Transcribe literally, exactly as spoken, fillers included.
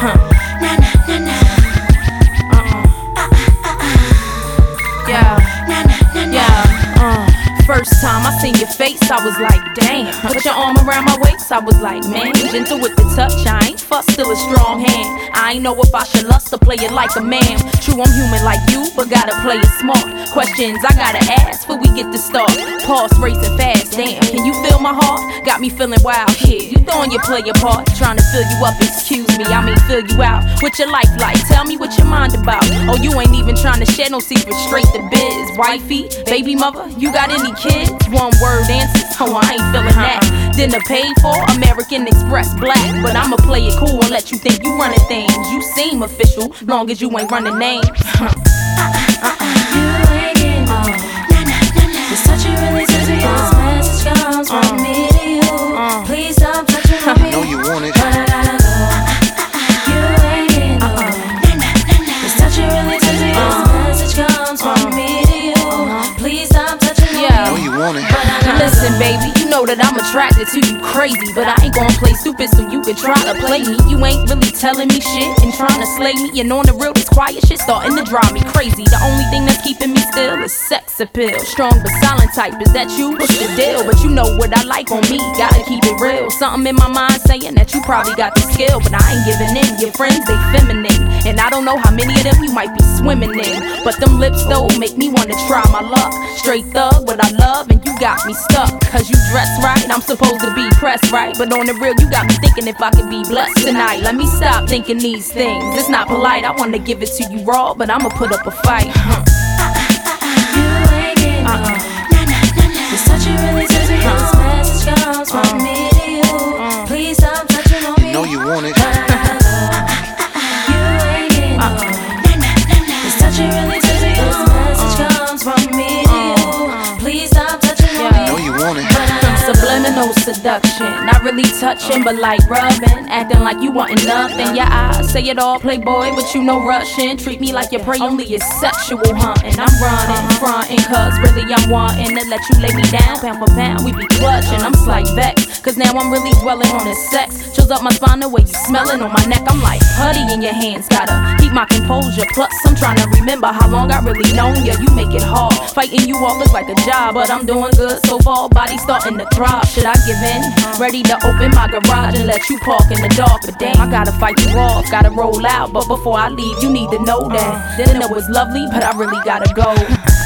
Huh. Na na na na. Uh-uh. Yeah. Na na na na. Yeah. Uh. First time I seen your face, I was like, damn. Put your arm around my waist, I was like, man. Gentle with the touch, I ain't fuss, still a strong hand. I ain't know if I should lust or play it like a man. True, I'm human like you, but gotta play it smart. Questions I gotta ask before we get to start. Pulse racing fast, damn. Can you feel my heart? Got me feeling wild here. You throwing your player part, trying to fill you up, excuse me. I mean, fill you out. What your life like? Tell me what your mind about. Oh, you ain't even trying to share no secrets, straight to biz. Wifey, baby mother, you got any kids? One word answers, oh I ain't feeling that. Dinner paid for, American Express black. But I'ma play it cool and let you think you running things. You seem official, long as you ain't running names. uh, uh, uh. You ain't getting no. Nah, nah, nah, nah. This touch you really touch me. This message comes from me to you. Please stop touching on me. I know you want it. But I gotta go. You ain't getting no. Nah, nah, nah, nah. This touch you really touch me. This message comes from me to you. Please stop touching on me. I know you want it. Listen, baby, you know that I'm attracted to you crazy, but I ain't gon' play stupid so you can try to play me. You ain't really telling me shit and trying to slay me. And on the real, this quiet shit starting to drive me crazy. The only thing that's keeping me still is sex appeal. Strong but silent type, is that you? What's the deal? But you know what I like on me, gotta keep it real. Something in my mind saying that you probably got the skill, but I ain't giving in. Your friends, they feminine, and I don't know how many of them you might be swimming in. But them lips though make me wanna try my luck. Straight thug, what I love, and you got me stuck. Cause you dress right, I'm supposed to be pressed right. But on the real, you got me thinking if I could be blessed tonight. Let me stop thinking these things, it's not polite. I wanna give it to you raw, but I'ma put up a fight. Huh. You ain't getting no. Nah, nah, nah, nah. This touch you really touch me. This message comes from me to you. Please stop touching on me. You know you want it. But I gotta go. You ain't getting no. Nah, nah, nah, nah. This touch you really touch me. This message comes from me to you. Please stop touching on me. I know you want it. Subliminal seduction, not really touching, but like rubbing, acting like you wantin' nothing. Your eyes say it all, playboy, but you know rushing. Treat me like your prey, only is sexual hunting. I'm running, frontin', cause really I'm wanting to let you lay me down. Pound for pound, we be clutching. I'm slight vexed, cause now I'm really dwelling on the sex. Chills up my spine the way you smellin' on my neck. I'm like putty in your hands, gotta keep my composure. Plus I'm trying to remember how long I really known you. You make it hard, fighting you all looks like a job, but I'm doing good so far. Body starting to thrive. Should I give in? Ready to open my garage and let you park in the dark. But damn, I gotta fight you off, gotta roll out. But before I leave, you need to know that dinner was lovely, but I really gotta go.